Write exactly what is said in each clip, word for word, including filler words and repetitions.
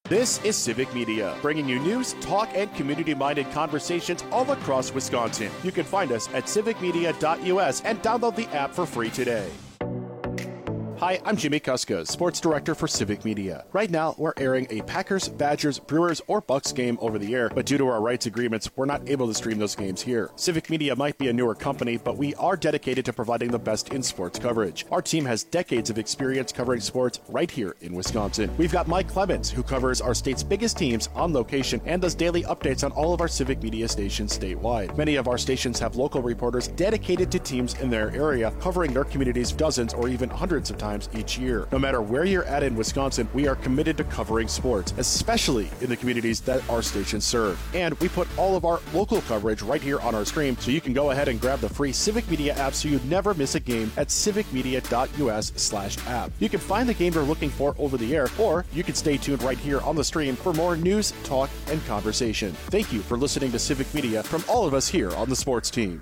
This is Civic Media, bringing you news, talk, and community-minded conversations all across Wisconsin. You can find us at civic media dot U S and download the app for free today. Hi, I'm Jimmy Kuska, Sports Director for Civic Media. Right now, we're airing a Packers, Badgers, Brewers, or Bucks game over the air, but due to our rights agreements, we're not able to stream those games here. Civic Media might be a newer company, but we are dedicated to providing the best in sports coverage. Our team has decades of experience covering sports right here in Wisconsin. We've got Mike Clemens, who covers our state's biggest teams on location and does daily updates on all of our Civic Media stations statewide. Many of our stations have local reporters dedicated to teams in their area, covering their communities dozens or even hundreds of times each year. No matter where you're at in Wisconsin, we are committed to covering sports, especially in the communities that our stations serve. And we put all of our local coverage right here on our stream, so you can go ahead and grab the free Civic Media app so you never miss a game at civic media dot U S slash app. You can find the game you're looking for over the air, or you can stay tuned right here on the stream for more news, talk, and conversation. Thank you for listening to Civic Media from all of us here on the sports team.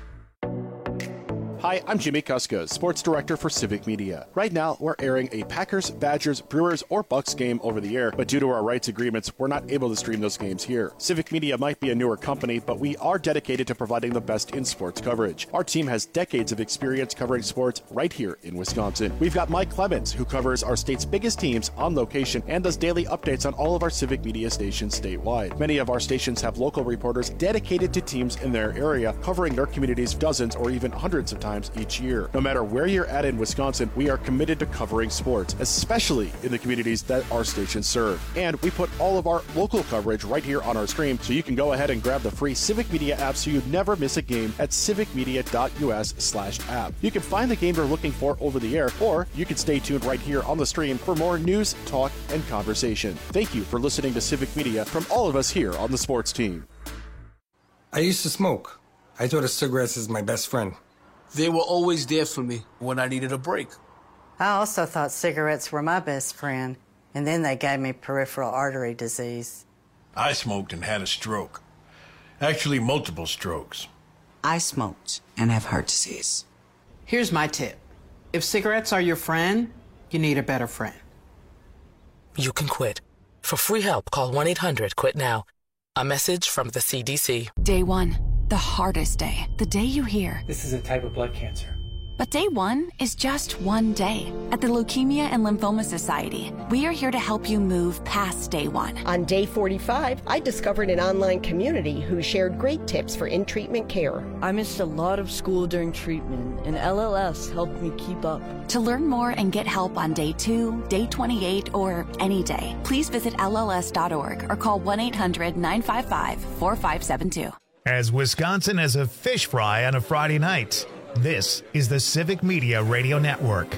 Hi, I'm Jimmy Kuska, Sports Director for Civic Media. Right now, we're airing a Packers, Badgers, Brewers, or Bucks game over the air, but due to our rights agreements, we're not able to stream those games here. Civic Media might be a newer company, but we are dedicated to providing the best in sports coverage. Our team has decades of experience covering sports right here in Wisconsin. We've got Mike Clemens, who covers our state's biggest teams on location and does daily updates on all of our Civic Media stations statewide. Many of our stations have local reporters dedicated to teams in their area, covering their communities dozens or even hundreds of times each year. No matter where you're at in Wisconsin, we are committed to covering sports, especially in the communities that our stations serve. And we put all of our local coverage right here on our stream, so you can go ahead and grab the free Civic Media app so you never miss a game at civic media dot U S slash app. You can find the game you're looking for over the air, or you can stay tuned right here on the stream for more news, talk, and conversation. Thank you for listening to Civic Media from all of us here on the sports team. I used to smoke. I thought of cigarettes as my best friend. They were always there for me when I needed a break. I also thought cigarettes were my best friend, and then they gave me peripheral artery disease. I smoked and had a stroke. Actually, multiple strokes. I smoked and have heart disease. Here's my tip. If cigarettes are your friend, you need a better friend. You can quit. For free help, call one eight hundred quit now. A message from the C D C. Day one. The hardest day, the day you hear, this is a type of blood cancer. But day one is just one day. At the Leukemia and Lymphoma Society, we are here to help you move past day one. On day forty-five, I discovered an online community who shared great tips for in-treatment care. I missed a lot of school during treatment, and L L S helped me keep up. To learn more and get help on day two, day twenty-eight, or any day, please visit L L S dot org or call one eight hundred nine five five four five seven two. As Wisconsin has a fish fry on a Friday night, this is the Civic Media Radio Network.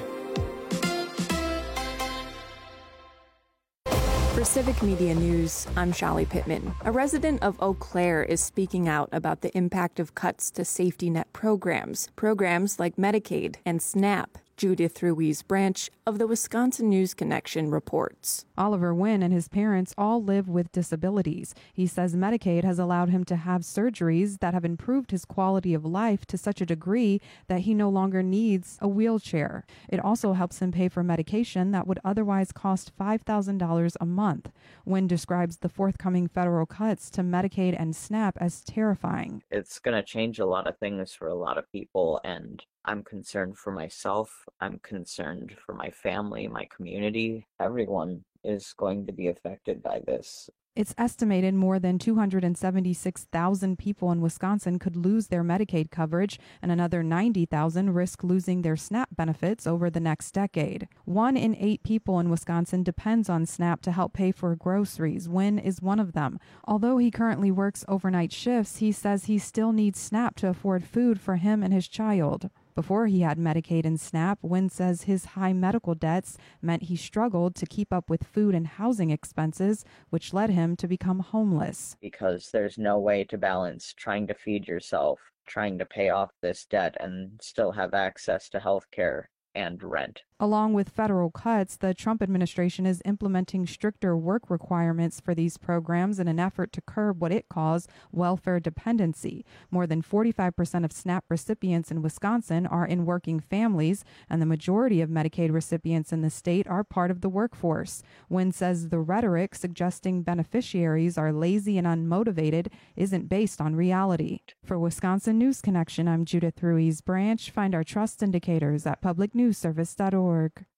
For Civic Media News, I'm Shallie Pittman. A resident of Eau Claire is speaking out about the impact of cuts to safety net programs, programs like Medicaid and SNAP. Judith Ruiz Branch of the Wisconsin News Connection reports. Oliver Wynn and his parents all live with disabilities. He says Medicaid has allowed him to have surgeries that have improved his quality of life to such a degree that he no longer needs a wheelchair. It also helps him pay for medication that would otherwise cost five thousand dollars a month. Wynn describes the forthcoming federal cuts to Medicaid and SNAP as terrifying. It's going to change a lot of things for a lot of people, and I'm concerned for myself. I'm concerned for my family, my community. Everyone is going to be affected by this. It's estimated more than two hundred seventy-six thousand people in Wisconsin could lose their Medicaid coverage, and another ninety thousand risk losing their SNAP benefits over the next decade. One in eight people in Wisconsin depends on SNAP to help pay for groceries. Wynn is one of them. Although he currently works overnight shifts, he says he still needs SNAP to afford food for him and his child. Before he had Medicaid and SNAP, Wynn says his high medical debts meant he struggled to keep up with food and housing expenses, which led him to become homeless. Because there's no way to balance trying to feed yourself, trying to pay off this debt, and still have access to health care and rent. Along with federal cuts, the Trump administration is implementing stricter work requirements for these programs in an effort to curb what it calls welfare dependency. More than forty-five percent of SNAP recipients in Wisconsin are in working families, and the majority of Medicaid recipients in the state are part of the workforce. Wynn says the rhetoric suggesting beneficiaries are lazy and unmotivated isn't based on reality. For Wisconsin News Connection, I'm Judith Ruiz Branch. Find our trust indicators at public news service dot org.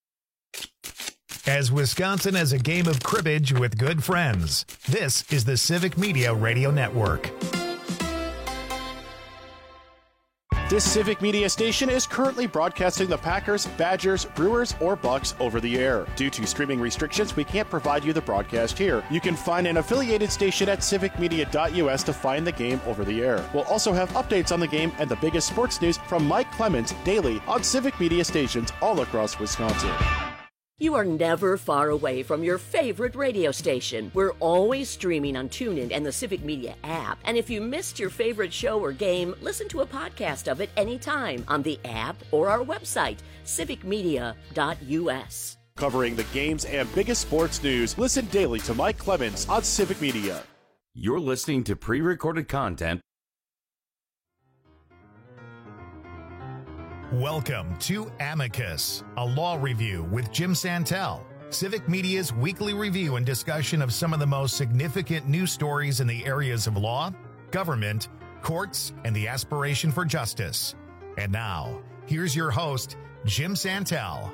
As Wisconsin has a game of cribbage with good friends, this is the Civic Media Radio Network. This Civic Media station is currently broadcasting the Packers, Badgers, Brewers, or Bucks over the air. Due to streaming restrictions, we can't provide you the broadcast here. You can find an affiliated station at civic media dot U S to find the game over the air. We'll also have updates on the game and the biggest sports news from Mike Clemens daily on Civic Media stations all across Wisconsin. You are never far away from your favorite radio station. We're always streaming on TuneIn and the Civic Media app. And if you missed your favorite show or game, listen to a podcast of it anytime on the app or our website, civic media dot U S. Covering the games and biggest sports news, listen daily to Mike Clemens on Civic Media. You're listening to pre-recorded content. Welcome to Amicus, a law review with Jim Santel, Civic Media's weekly review and discussion of some of the most significant news stories in the areas of law, government, courts, and the aspiration for justice. And now, here's your host, Jim Santel.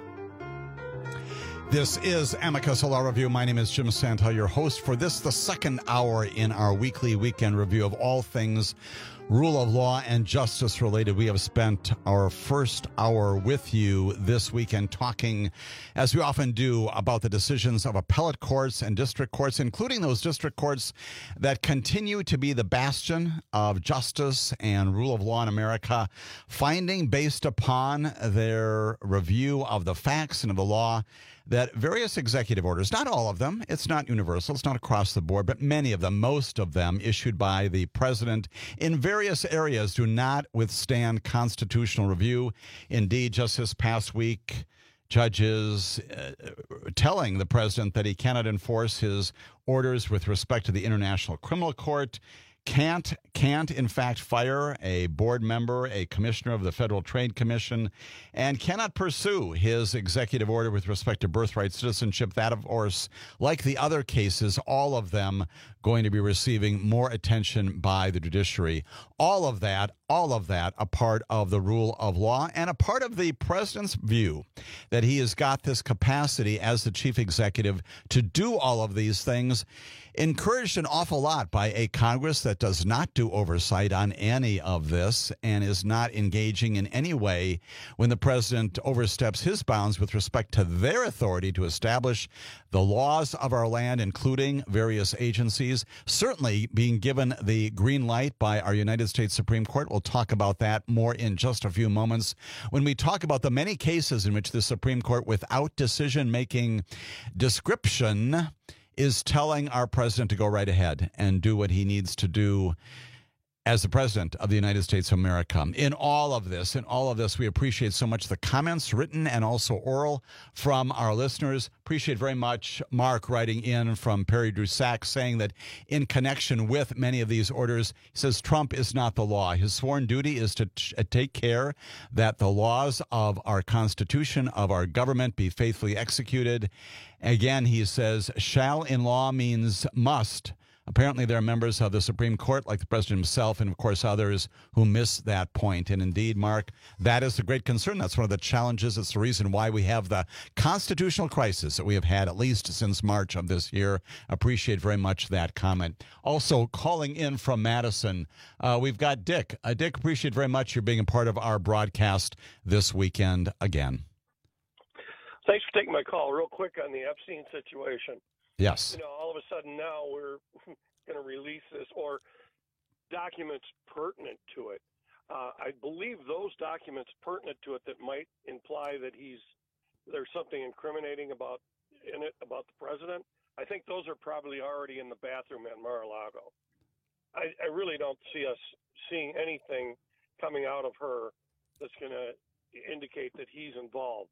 This is Amicus, a law review. My name is Jim Santel, your host for this, the second hour in our weekly weekend review of all things rule of law and justice related. We have spent our first hour with you this weekend talking, as we often do, about the decisions of appellate courts and district courts, including those district courts that continue to be the bastion of justice and rule of law in America, finding based upon their review of the facts and of the law that various executive orders, not all of them, it's not universal, it's not across the board, but many of them, most of them issued by the president in various areas do not withstand constitutional review. Indeed, just this past week, judges uh, telling the president that he cannot enforce his orders with respect to the International Criminal Court, can't, can't in fact fire a board member, a commissioner of the Federal Trade Commission, and cannot pursue his executive order with respect to birthright citizenship. That, of course, like the other cases, all of them going to be receiving more attention by the judiciary. All of that, all of that, a part of the rule of law and a part of the president's view that he has got this capacity as the chief executive to do all of these things, encouraged an awful lot by a Congress that does not do oversight on any of this and is not engaging in any way when the president oversteps his bounds with respect to their authority to establish the laws of our land, including various agencies, certainly being given the green light by our United States Supreme Court. We'll talk about that more in just a few moments when we talk about the many cases in which the Supreme Court, without decision-making description, is telling our president to go right ahead and do what he needs to do as the president of the United States of America. In all of this, in all of this, we appreciate so much the comments, written and also oral, from our listeners. Appreciate very much Mark writing in from Perry Drusack saying that in connection with many of these orders, he says Trump is not the law. His sworn duty is to t- take care that the laws of our Constitution, of our government, be faithfully executed. Again, he says, shall in law means must. Apparently, there are members of the Supreme Court, like the president himself, and of course others, who miss that point. And indeed, Mark, that is the great concern. That's one of the challenges. It's the reason why we have the constitutional crisis that we have had at least since March of this year. Appreciate very much that comment. Also, calling in from Madison, uh, we've got Dick. Uh, Dick, appreciate very much you being a part of our broadcast this weekend again. Thanks for taking my call. Real quick on the Epstein situation. Yes. You know, all of a sudden now we're going to release this or documents pertinent to it. Uh, I believe those documents pertinent to it that might imply that he's there's something incriminating about in it about the president. I think those are probably already in the bathroom at Mar-a-Lago. I, I really don't see us seeing anything coming out of her that's going to indicate that he's involved.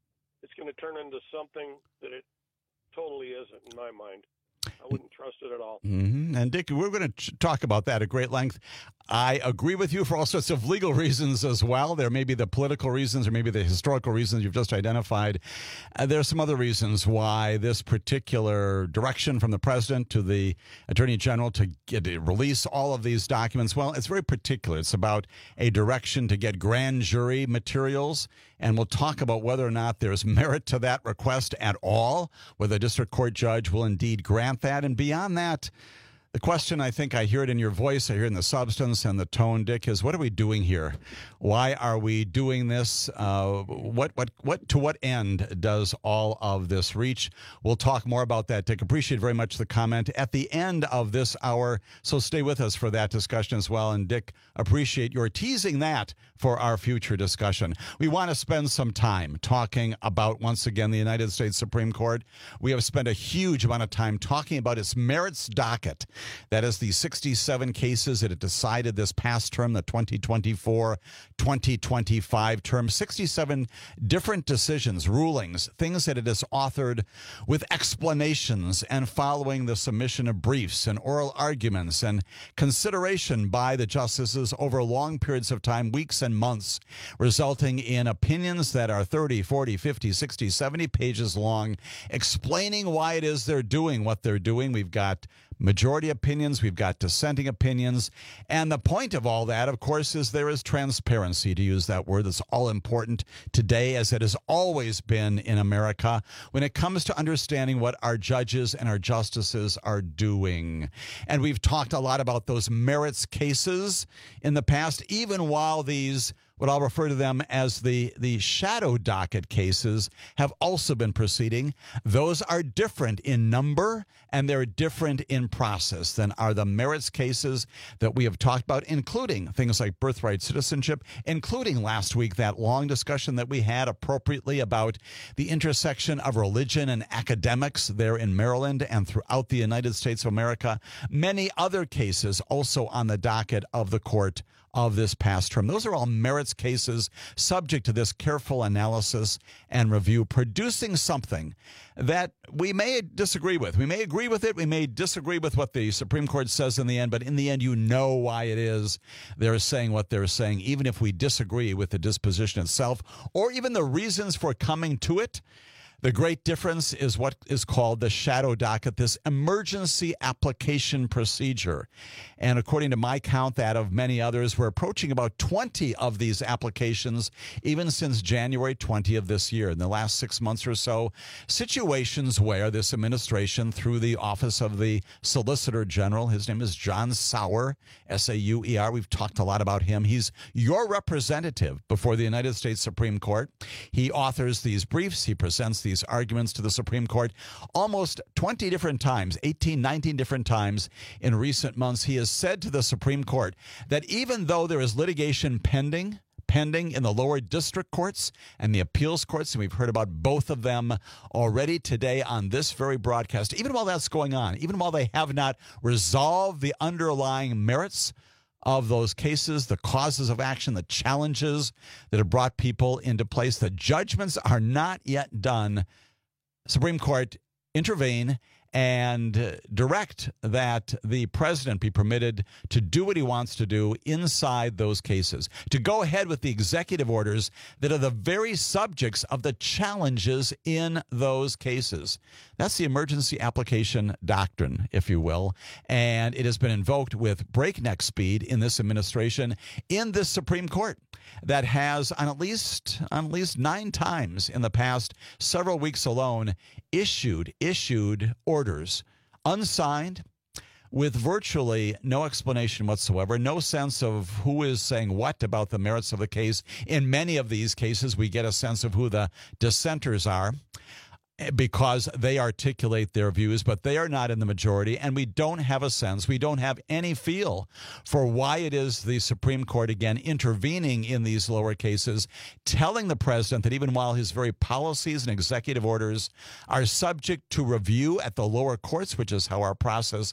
it's going to turn into something that it totally isn't in my mind. I wouldn't trust it at all. Mm-hmm. And Dick, we're going to talk about that at great length. I agree with you for all sorts of legal reasons as well. There may be the political reasons or maybe the historical reasons you've just identified. Uh, there are some other reasons why this particular direction from the president to the attorney general to get, to release all of these documents, well, it's very particular. It's about a direction to get grand jury materials. And we'll talk about whether or not there's merit to that request at all, whether the district court judge will indeed grant that. And beyond that, the question, I think I hear it in your voice, I hear it in the substance and the tone, Dick, is what are we doing here? Why are we doing this? Uh, what, what, what, to what end does all of this reach? We'll talk more about that, Dick. Appreciate very much the comment at the end of this hour, so stay with us for that discussion as well. And Dick, appreciate your teasing that for our future discussion. We want to spend some time talking about, once again, the United States Supreme Court. We have spent a huge amount of time talking about its merits docket. That is the sixty-seven cases that it decided this past term, the twenty twenty-four twenty twenty-five term. sixty-seven different decisions, rulings, things that it has authored with explanations and following the submission of briefs and oral arguments and consideration by the justices over long periods of time, weeks and months, resulting in opinions that are thirty, forty, fifty, sixty, seventy pages long, explaining why it is they're doing what they're doing. We've got majority opinions, we've got dissenting opinions, and the point of all that, of course, is there is transparency, to use that word that's all important today, as it has always been in America, when it comes to understanding what our judges and our justices are doing. And we've talked a lot about those merits cases in the past, even while these, what I'll refer to them as the, the shadow docket cases, have also been proceeding. Those are different in number and they're different in process than are the merits cases that we have talked about, including things like birthright citizenship, including last week that long discussion that we had appropriately about the intersection of religion and academics there in Maryland and throughout the United States of America. Many other cases also on the docket of the court of this past term. Those are all merits cases subject to this careful analysis and review, producing something that we may disagree with. We may agree with it. We may disagree with what the Supreme Court says in the end, but in the end, you know why it is they're saying what they're saying, even if we disagree with the disposition itself or even the reasons for coming to it. The great difference is what is called the shadow docket, this emergency application procedure. And according to my count, that of many others, we're approaching about twenty of these applications, even since January twentieth of this year. In the last six months or so, situations where this administration, through the Office of the Solicitor General, his name is John Sauer, S A U E R, we've talked a lot about him. He's your representative before the United States Supreme Court. He authors these briefs. He presents these arguments to the Supreme Court almost twenty different times, eighteen, nineteen different times in recent months. He has said to the Supreme Court that even though there is litigation pending, pending in the lower district courts and the appeals courts, and we've heard about both of them already today on this very broadcast, even while that's going on, even while they have not resolved the underlying merits of those cases, the causes of action, the challenges that have brought people into place, the judgments are not yet done. Supreme Court intervene and direct that the president be permitted to do what he wants to do inside those cases, to go ahead with the executive orders that are the very subjects of the challenges in those cases. That's the emergency application doctrine, if you will, and it has been invoked with breakneck speed in this administration, in this Supreme Court, that has on at least on at least nine times in the past several weeks alone issued issued orders unsigned, with virtually no explanation whatsoever, no sense of who is saying what about the merits of the case. In many of these cases, we get a sense of who the dissenters are, because they articulate their views, but they are not in the majority, and we don't have a sense, we don't have any feel for why it is the Supreme Court, again, intervening in these lower cases, telling the president that even while his very policies and executive orders are subject to review at the lower courts, which is how our process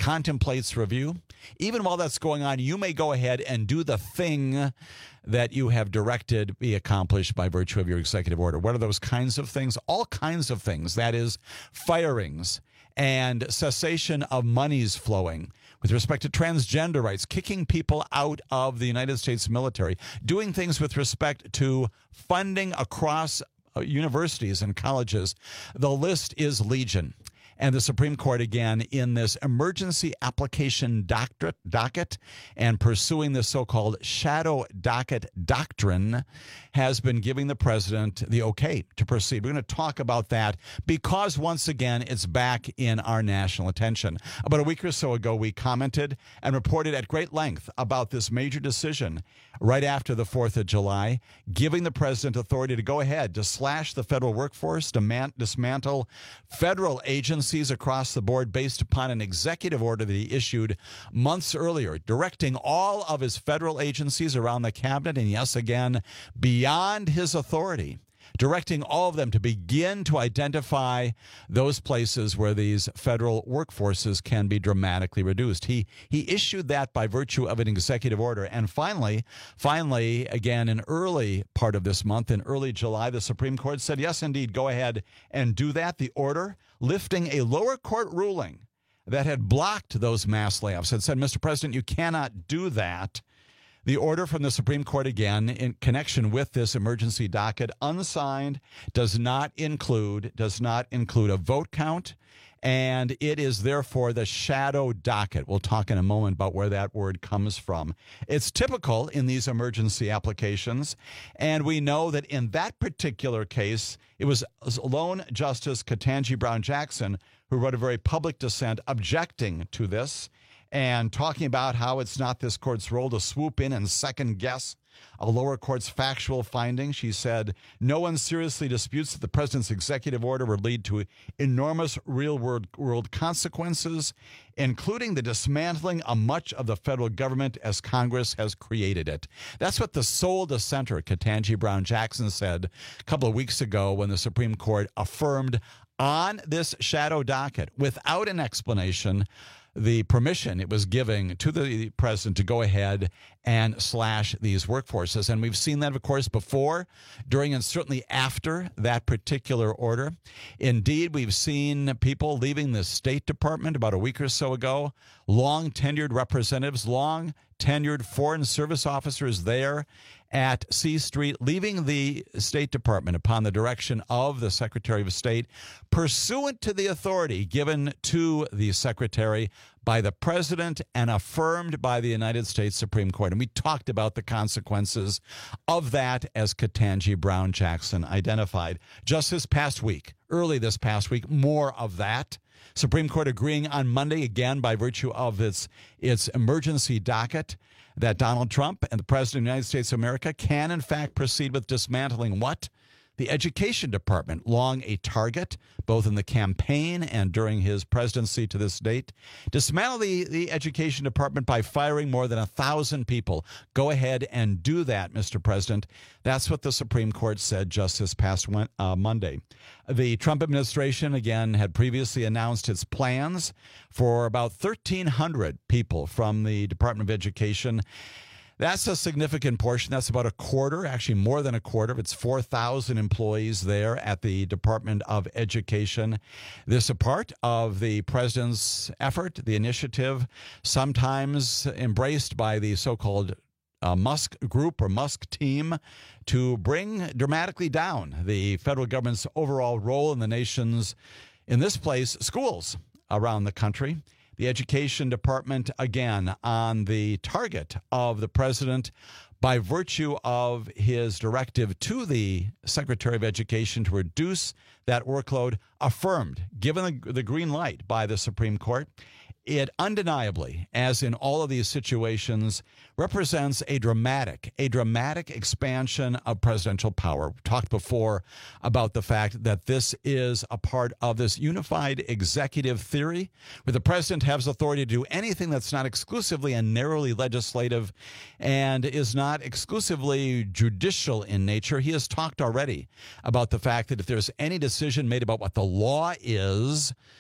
contemplates review. Even while that's going on, you may go ahead and do the thing that you have directed be accomplished by virtue of your executive order. What are those kinds of things? All kinds of things. That is, firings and cessation of monies flowing with respect to transgender rights, kicking people out of the United States military, doing things with respect to funding across universities and colleges. The list is legion. And the Supreme Court, again, in this emergency application doctorate, docket and pursuing this so-called shadow docket doctrine, has been giving the president the okay to proceed. We're going to talk about that because, once again, it's back in our national attention. About a week or so ago, we commented and reported at great length about this major decision right after the fourth of July, giving the president authority to go ahead to slash the federal workforce, to dismantle federal agencies across the board based upon an executive order that he issued months earlier, directing all of his federal agencies around the cabinet, and yes, again, beyond his authority, directing all of them to begin to identify those places where these federal workforces can be dramatically reduced. He he issued that by virtue of an executive order. And finally, finally, again, in early part of this month, in early July, the Supreme Court said, yes, indeed, go ahead and do that. The order lifting a lower court ruling that had blocked those mass layoffs had said, Mister President, you cannot do that. The order from the Supreme Court, again, in connection with this emergency docket, unsigned, does not include, does not include a vote count, and it is therefore the shadow docket. We'll talk in a moment about where that word comes from. It's typical in these emergency applications, and we know that in that particular case, it was lone Justice Ketanji Brown Jackson who wrote a very public dissent objecting to this, and talking about how it's not this court's role to swoop in and second-guess a lower court's factual finding. She said, no one seriously disputes that the president's executive order would lead to enormous real-world world consequences, including the dismantling of much of the federal government as Congress has created it. That's what the sole dissenter, Ketanji Brown Jackson, said a couple of weeks ago when the Supreme Court affirmed on this shadow docket, without an explanation, the permission it was giving to the president to go ahead and slash these workforces. And we've seen that, of course, before, during, and certainly after that particular order. Indeed, we've seen people leaving the State Department about a week or so ago, long-tenured representatives, long-tenured Foreign Service officers there at C Street, leaving the State Department upon the direction of the Secretary of State, pursuant to the authority given to the Secretary by the President and affirmed by the United States Supreme Court. And we talked about the consequences of that, as Ketanji Brown Jackson identified. Just this past week, early this past week, more of that. Supreme Court agreeing on Monday, again, by virtue of its, its emergency docket, that Donald Trump and the President of the United States of America can, in fact, proceed with dismantling what? The Education Department, long a target, both in the campaign and during his presidency to this date. Dismantle the, the Education Department by firing more than a thousand people. Go ahead and do that, Mister President. That's what the Supreme Court said just this past uh, Monday. The Trump administration, again, had previously announced its plans for about thirteen hundred people from the Department of Education. That's a significant portion. That's about a quarter, actually more than a quarter. It's four thousand employees there at the Department of Education. This is a part of the president's effort, the initiative, sometimes embraced by the so-called uh, Musk group or Musk team, to bring dramatically down the federal government's overall role in the nation's, in this place, schools around the country. The Education Department, again, on the target of the president by virtue of his directive to the Secretary of Education to reduce that workload, affirmed, given the, the green light by the Supreme Court. It undeniably, as in all of these situations, represents a dramatic, a dramatic expansion of presidential power. We've talked before about the fact that this is a part of this unified executive theory, where the president has authority to do anything that's not exclusively and narrowly legislative and is not exclusively judicial in nature. He has talked already about the fact that if there's any decision made about what the law is,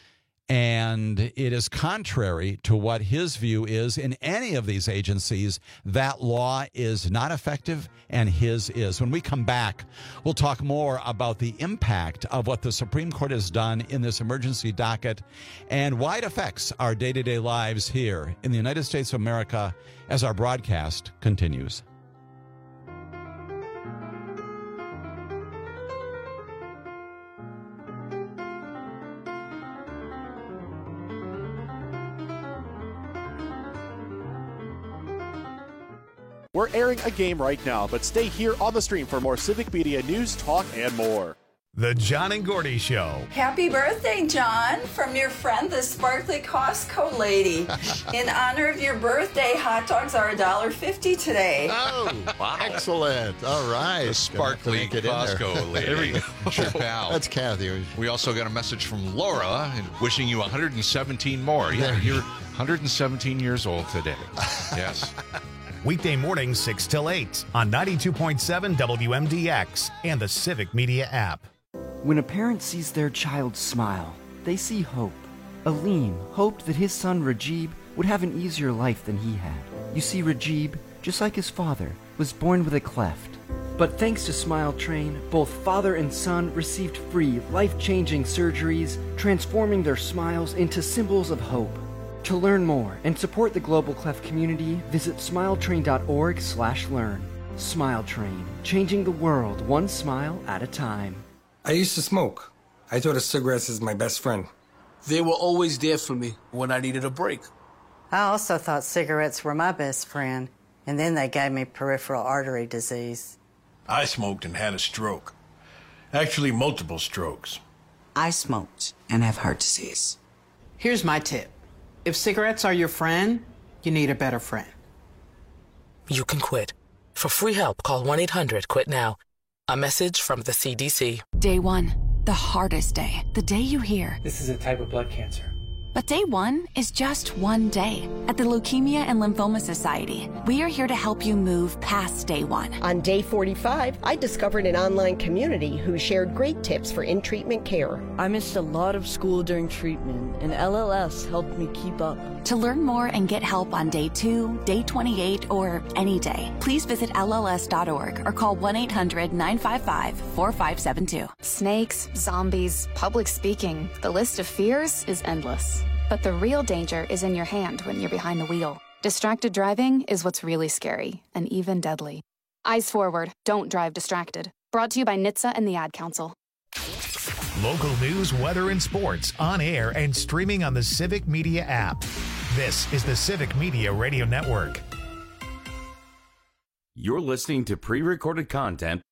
And it is contrary to what his view is in any of these agencies. That law is not effective, and his is. When we come back, we'll talk more about the impact of what the Supreme Court has done in this emergency docket and why it affects our day-to-day lives here in the United States of America as our broadcast continues. We're airing a game right now, but stay here on the stream for more Civic Media news, talk, and more. The John and Gordy Show. Happy birthday, John, from your friend, the Sparkly Costco lady. In honor of your birthday, hot dogs are one dollar fifty today. Oh, wow. Excellent. All right. The Sparkly Costco lady. There we go. Sure, pal. That's Kathy. We also got a message from Laura wishing you one hundred seventeen more. Yeah, you're one hundred seventeen years old today. Yes. Weekday mornings, six till eight on ninety-two point seven W M D X and the Civic Media app. When a parent sees their child smile, they see hope. Aleem hoped that his son Rajib would have an easier life than he had. You see, Rajib, just like his father, was born with a cleft. But thanks to Smile Train, both father and son received free, life-changing surgeries, transforming their smiles into symbols of hope. To learn more and support the Global Cleft community, visit smiletrain.org slash learn. Smile Train, changing the world one smile at a time. I used to smoke. I thought of cigarettes as my best friend. They were always there for me when I needed a break. I also thought cigarettes were my best friend, and then they gave me peripheral artery disease. I smoked and had a stroke. Actually, multiple strokes. I smoked and have heart disease. Here's my tip. If cigarettes are your friend, you need a better friend. You can quit. For free help, call one eight hundred quit now. A message from the C D C. Day one, the hardest day. The day you hear, this is a type of blood cancer. But day one is just one day. At the Leukemia and Lymphoma Society, we are here to help you move past day one. On day forty-five, I discovered an online community who shared great tips for in-treatment care. I missed a lot of school during treatment, and L L S helped me keep up. To learn more and get help on day two, day twenty-eight, or any day, please visit L L S dot org or call one eight hundred nine five five four five seven two. Snakes, zombies, public speaking. The list of fears is endless. But the real danger is in your hand when you're behind the wheel. Distracted driving is what's really scary and even deadly. Eyes forward, don't drive distracted. Brought to you by N H T S A and the Ad Council. Local news, weather, and sports on air and streaming on the Civic Media app. This is the Civic Media Radio Network. You're listening to pre-recorded content.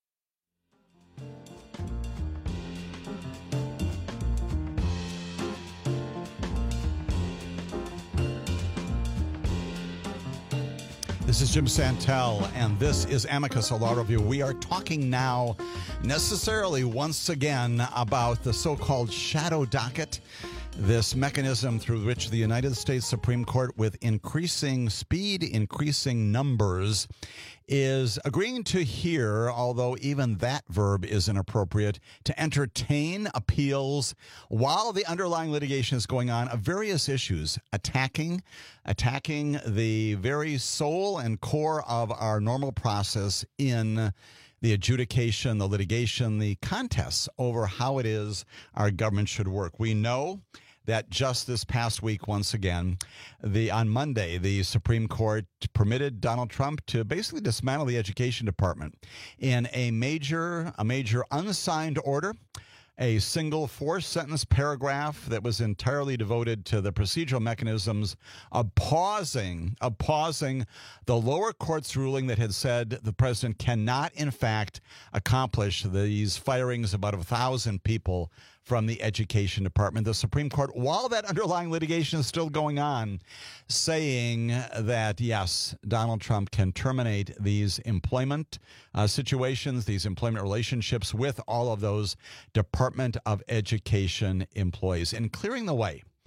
This is Jim Santel, and this is Amicus, a law review. We are talking now necessarily once again about the so-called shadow docket, this mechanism through which the United States Supreme Court, with increasing speed, increasing numbers, is agreeing to hear, although even that verb is inappropriate, to entertain appeals while the underlying litigation is going on of various issues, attacking, attacking the very soul and core of our normal process in the adjudication, the litigation, the contests over how it is our government should work. We know that just this past week, once again, the on Monday, the Supreme Court permitted Donald Trump to basically dismantle the Education Department in a major, a major unsigned order, a single four-sentence paragraph that was entirely devoted to the procedural mechanisms of pausing, of pausing the lower court's ruling that had said the president cannot, in fact, accomplish these firings of about a thousand people from the Education Department. The Supreme Court, while that underlying litigation is still going on, saying that, yes, Donald Trump can terminate these employment uh, situations, these employment relationships with all of those Department of Education employees, and clearing the way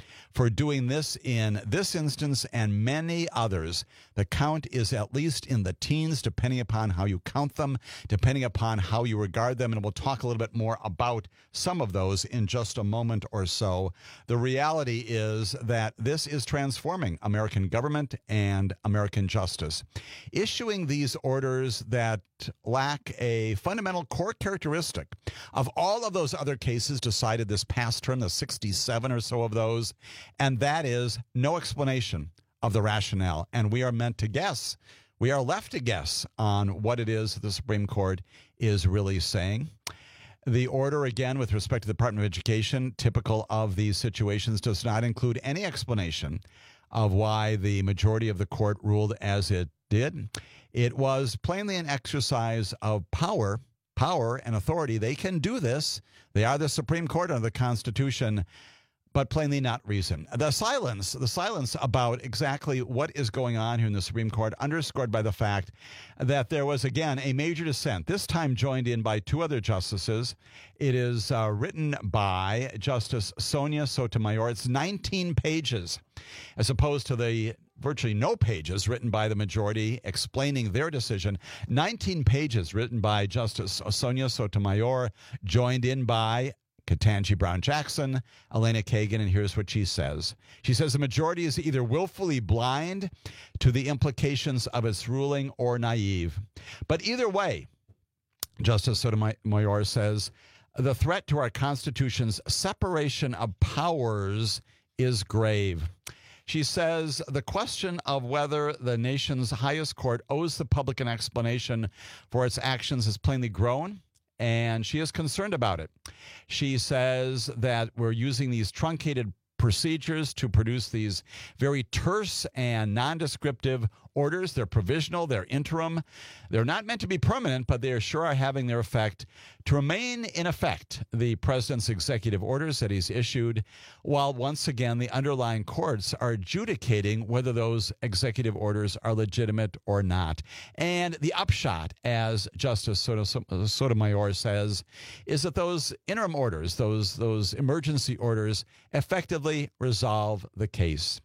for doing this in this instance and many others. The count is at least in the teens, depending upon how you count them, depending upon how you regard them. And we'll talk a little bit more about some of those in just a moment or so. The reality is that this is transforming American government and American justice. Issuing these orders that lack a fundamental core characteristic of all of those other cases decided this past term, the sixty-seven or so of those, and that is no explanation of the rationale. And we are meant to guess. We are left to guess on what it is the Supreme Court is really saying. The order, again, with respect to the Department of Education, typical of these situations, does not include any explanation of why the majority of the court ruled as it did. It was plainly an exercise of power, power and authority. They can do this. They are the Supreme Court under the Constitution, but plainly not reason. The silence, the silence about exactly what is going on here in the Supreme Court, underscored by the fact that there was, again, a major dissent, this time joined in by two other justices. It is uh, written by Justice Sonia Sotomayor. It's nineteen pages, as opposed to the virtually no pages written by the majority explaining their decision. nineteen pages written by Justice Sonia Sotomayor, joined in by Ketanji Brown Jackson, Elena Kagan, and here's what she says. She says the majority is either willfully blind to the implications of its ruling or naive. But either way, Justice Sotomayor says, the threat to our Constitution's separation of powers is grave. She says the question of whether the nation's highest court owes the public an explanation for its actions has plainly grown, and she is concerned about it. She says that we're using these truncated procedures to produce these very terse and nondescriptive orders. They're provisional, they're interim. They're not meant to be permanent, but they are sure are having their effect. To remain in effect, the president's executive orders that he's issued, while once again the underlying courts are adjudicating whether those executive orders are legitimate or not. And the upshot, as Justice Sotomayor says, is that those interim orders, those, those emergency orders, effectively resolve the case.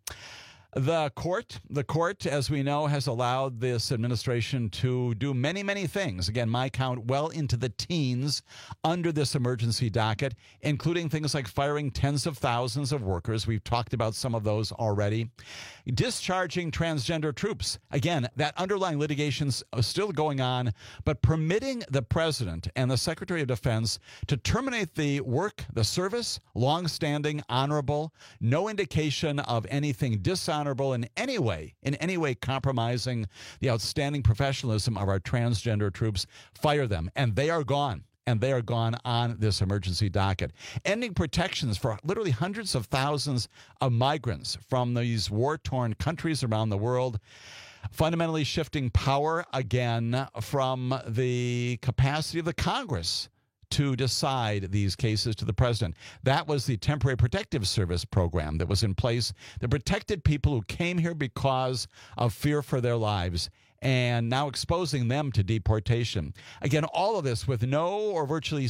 The court, the court, as we know, has allowed this administration to do many, many things. Again, my count well into the teens under this emergency docket, including things like firing tens of thousands of workers. We've talked about some of those already. Discharging transgender troops. Again, that underlying litigation's still going on, but permitting the president and the Secretary of Defense to terminate the work, the service, longstanding, honorable, no indication of anything dishonorable in any way, in any way compromising the outstanding professionalism of our transgender troops. Fire them, and they are gone. And they are gone on this emergency docket. Ending protections for literally hundreds of thousands of migrants from these war-torn countries around the world. Fundamentally shifting power again from the capacity of the Congress to decide these cases to the president. That was the Temporary Protective Service program that was in place that protected people who came here because of fear for their lives, and now exposing them to deportation. Again, all of this with no or virtually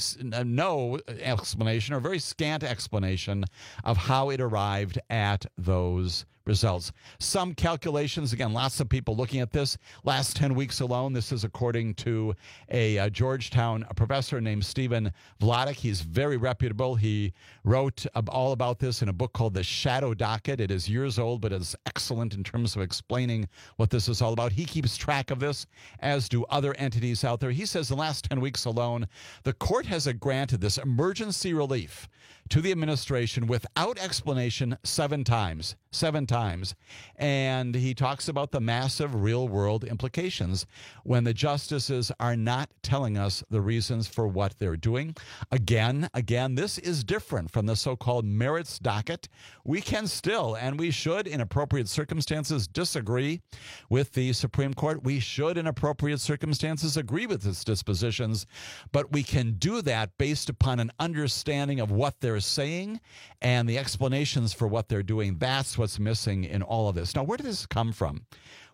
no explanation or very scant explanation of how it arrived at those results. Some calculations, again, lots of people looking at this. Last ten weeks alone, this is according to a, a Georgetown a professor named Stephen Vladeck. He's very reputable. He wrote all about this in a book called The Shadow Docket. It is years old, but it's excellent in terms of explaining what this is all about. He keeps track of this, as do other entities out there. He says in the last ten weeks alone, the court has granted this emergency relief to the administration without explanation seven times. Seven times. And he talks about the massive real-world implications when the justices are not telling us the reasons for what they're doing. Again, again, this is different from the so-called merits docket. We can still, and we should, in appropriate circumstances, disagree with the Supreme Court. We should, in appropriate circumstances, agree with its dispositions, but we can do that based upon an understanding of what they're saying and the explanations for what they're doing. That's what's missing in all of this. Now, where did this come from?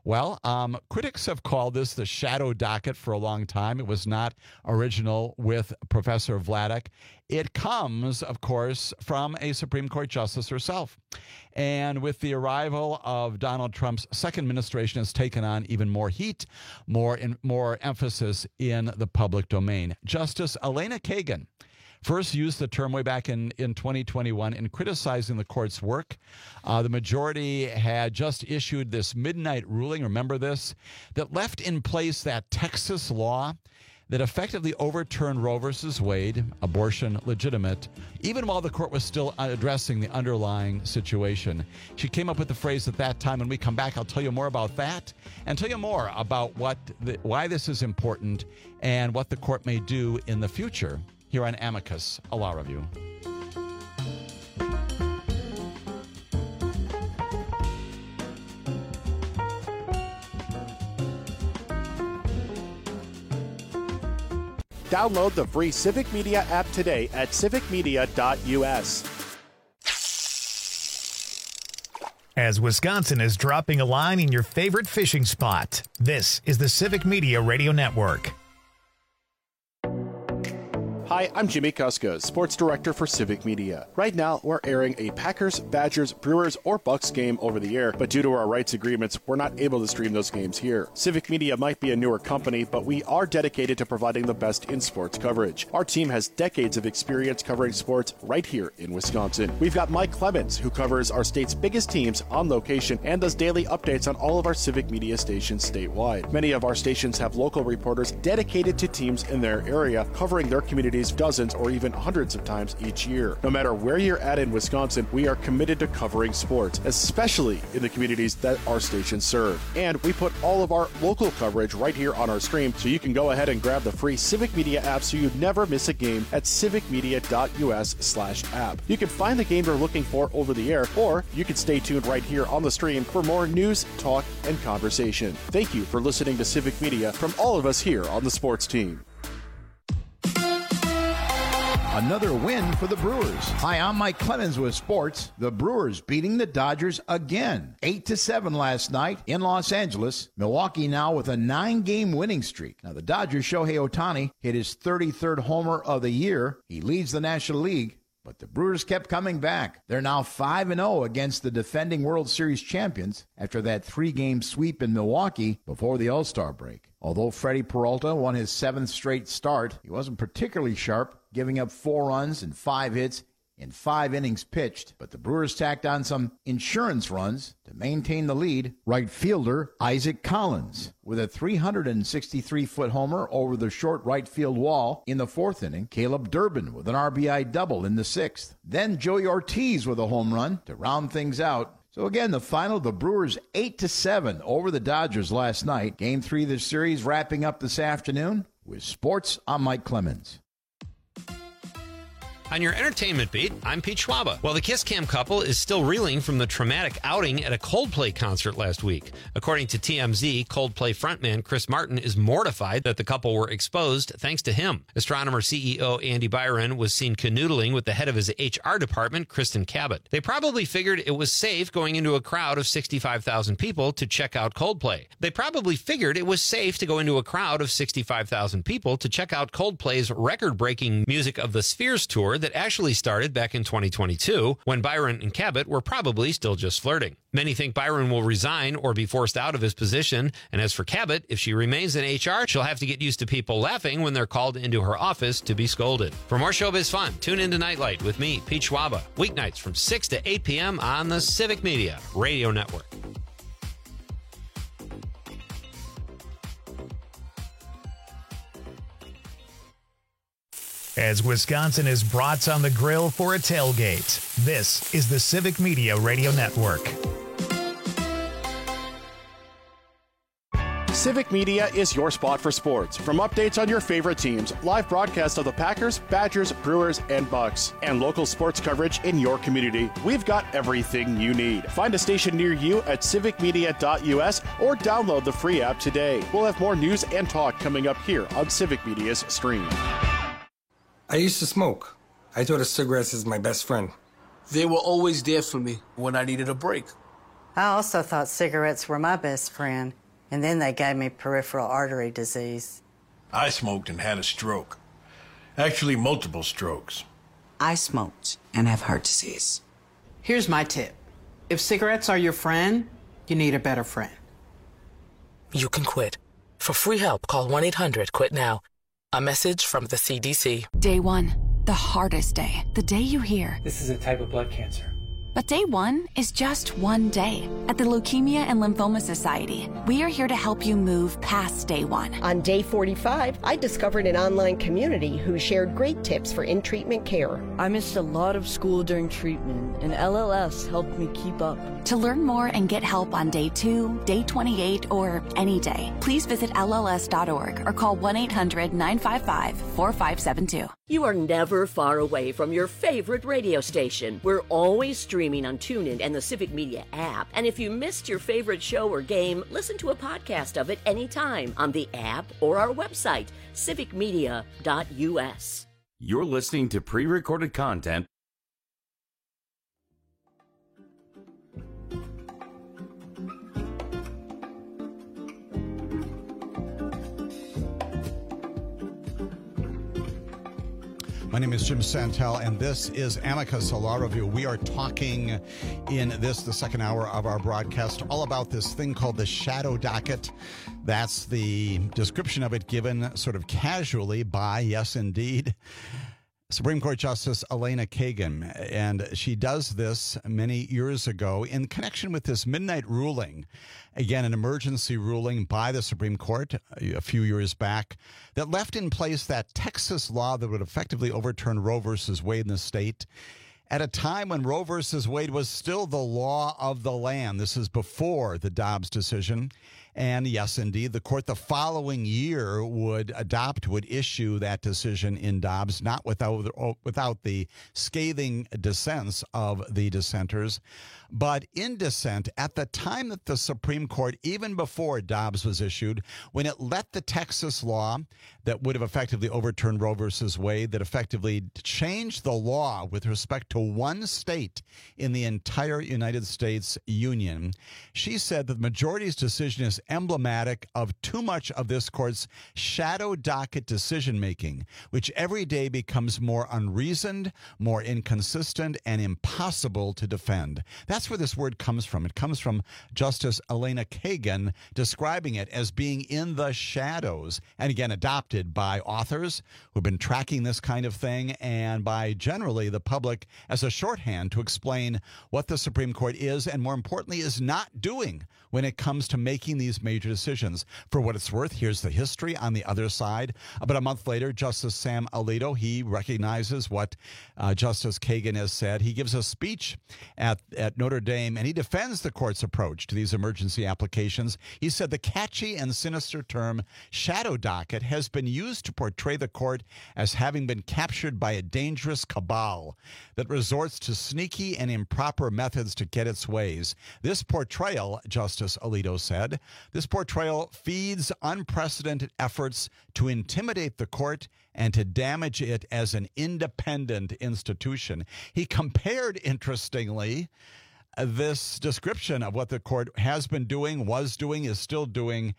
Well, um, critics have called this the shadow docket for a long time. It was not original with Professor Vladeck. It comes, of course, from a Supreme Court justice herself. And with the arrival of Donald Trump's second administration, has taken on even more heat, more in, more emphasis in the public domain. Justice Elena Kagan first used the term way back in, in twenty twenty-one in criticizing the court's work. Uh, the majority had just issued this midnight ruling, remember this, that left in place that Texas law that effectively overturned Roe versus Wade, abortion legitimate, even while the court was still addressing the underlying situation. She came up with the phrase at that time. When we come back, I'll tell you more about that and tell you more about what the, why this is important and what the court may do in the future here on Amicus, a Law Review. Download the free Civic Media app today at civic media dot u s. As Wisconsin is dropping a line in your favorite fishing spot, this is the Civic Media Radio Network. Hi, I'm Jimmy Kuska, Sports Director for Civic Media. Right now, we're airing a Packers, Badgers, Brewers, or Bucks game over the air, but due to our rights agreements, we're not able to stream those games here. Civic Media might be a newer company, but we are dedicated to providing the best in sports coverage. Our team has decades of experience covering sports right here in Wisconsin. We've got Mike Clemens, who covers our state's biggest teams on location and does daily updates on all of our Civic Media stations statewide. Many of our stations have local reporters dedicated to teams in their area, covering their communities dozens or even hundreds of times each year. No matter where you're at in Wisconsin, we are committed to covering sports, especially in the communities that our stations serve. And we put all of our local coverage right here on our stream, so you can go ahead and grab the free Civic Media app so you never miss a game at civic media dot u s slash app. You can find the game you're looking for over the air, or you can stay tuned right here on the stream for more news, talk, and conversation. Thank you for listening to Civic Media from all of us here on the sports team. Another win for the Brewers. Hi, I'm Mike Clemens with sports. The Brewers beating the Dodgers again. eight to seven last night in Los Angeles. Milwaukee now with a nine-game winning streak. Now, the Dodgers' Shohei Ohtani hit his thirty-third homer of the year. He leads the National League. But the Brewers kept coming back. They're now five and oh against the defending World Series champions after that three-game sweep in Milwaukee before the All-Star break. Although Freddie Peralta won his seventh straight start, he wasn't particularly sharp, giving up four runs and five hits in five innings pitched. But the Brewers tacked on some insurance runs to maintain the lead. Right fielder Isaac Collins with a three hundred sixty-three foot homer over the short right field wall in the fourth inning. Caleb Durbin with an R B I double in the sixth. Then Joey Ortiz with a home run to round things out. So again, the final, the Brewers eight to seven over the Dodgers last night. Game three of the series wrapping up this afternoon. With sports, I'm Mike Clemens. On your entertainment beat, I'm Pete Schwaba. Well, the Kiss Cam couple is still reeling from the traumatic outing at a Coldplay concert last week. According to T M Z, Coldplay frontman Chris Martin is mortified that the couple were exposed thanks to him. Astronomer C E O Andy Byron was seen canoodling with the head of his H R department, Kristen Cabot. They probably figured it was safe going into a crowd of sixty-five thousand people to check out Coldplay. They probably figured it was safe to go into a crowd of sixty-five thousand people to check out Coldplay's record-breaking Music of the Spheres tour that actually started back in twenty twenty-two, when Byron and Cabot were probably still just flirting. Many think Byron will resign or be forced out of his position, and as for Cabot, if she remains in H R, she'll have to get used to people laughing when they're called into her office to be scolded. For more showbiz fun, tune into Nightlight with me, Pete Schwaba, weeknights from six to eight p.m. on the Civic Media Radio Network. As Wisconsin is brats on the grill for a tailgate, this is the Civic Media Radio Network. Civic Media is your spot for sports. From updates on your favorite teams, live broadcasts of the Packers, Badgers, Brewers, and Bucks, and local sports coverage in your community, we've got everything you need. Find a station near you at civic media dot u s or download the free app today. We'll have more news and talk coming up here on Civic Media's stream. I used to smoke. I thought of cigarettes as my best friend. They were always there for me when I needed a break. I also thought cigarettes were my best friend, and then they gave me peripheral artery disease. I smoked and had a stroke. Actually, multiple strokes. I smoked and have heart disease. Here's my tip. If cigarettes are your friend, you need a better friend. You can quit. For free help, call one eight hundred quit now. A message from the C D C. Day one, the hardest day. The day you hear, this is a type of blood cancer. But day one is just one day. At the Leukemia and Lymphoma Society, we are here to help you move past day one. On day forty-five, I discovered an online community who shared great tips for in-treatment care. I missed a lot of school during treatment, and L L S helped me keep up. To learn more and get help on day two, day twenty-eight, or any day, please visit L L S dot org or call one eight hundred nine five five four five seven two. You are never far away from your favorite radio station. We're always streaming on TuneIn and the Civic Media app. And if you missed your favorite show or game, listen to a podcast of it anytime on the app or our website, civic media dot U S. You're listening to pre-recorded content. My name is Jim Santel, and this is Amicus, a law review. We are talking in this, the second hour of our broadcast, all about this thing called the shadow docket. That's the description of it given sort of casually by, yes, indeed, Supreme Court Justice Elena Kagan. And she does this many years ago in connection with this midnight ruling, again, an emergency ruling by the Supreme Court a few years back that left in place that Texas law that would effectively overturn Roe versus Wade in the state at a time when Roe versus Wade was still the law of the land. This is before the Dobbs decision. And yes, indeed, the court the following year would adopt, would issue that decision in Dobbs, not without, without the scathing dissents of the dissenters, but in dissent at the time that the Supreme Court, even before Dobbs was issued, when it let the Texas law that would have effectively overturned Roe versus Wade, that effectively changed the law with respect to one state in the entire United States Union, she said that the majority's decision is emblematic of too much of this court's shadow docket decision-making, which every day becomes more unreasoned, more inconsistent, and impossible to defend. That's where this word comes from. It comes from Justice Elena Kagan describing it as being in the shadows, and again, adopted by authors who've been tracking this kind of thing and by generally the public as a shorthand to explain what the Supreme Court is and, more importantly, is not doing when it comes to making these major decisions. For what it's worth, here's the history on the other side. About a month later, Justice Sam Alito, he recognizes what uh, Justice Kagan has said. He gives a speech at, at Notre Dame, and he defends the court's approach to these emergency applications. He said the catchy and sinister term shadow docket has been used to portray the court as having been captured by a dangerous cabal that resorts to sneaky and improper methods to get its ways. This portrayal, Justice Alito said, this portrayal feeds unprecedented efforts to intimidate the court and to damage it as an independent institution. He compared, interestingly, this description of what the court has been doing, was doing, is still doing,